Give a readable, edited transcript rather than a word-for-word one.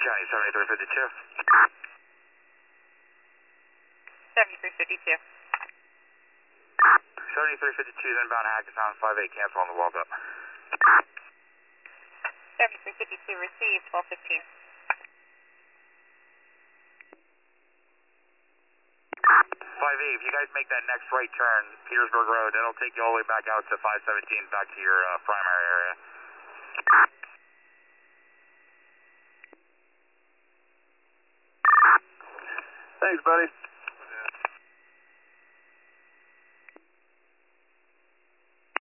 County 7352. 7352. 7352 is inbound Hackettstown 58, cancel on the walk up. 7352 received, 1215. 58, if you guys make that next right turn, Petersburg Road, that'll take you all the way back out to 517, back to your primary area. Thanks, buddy.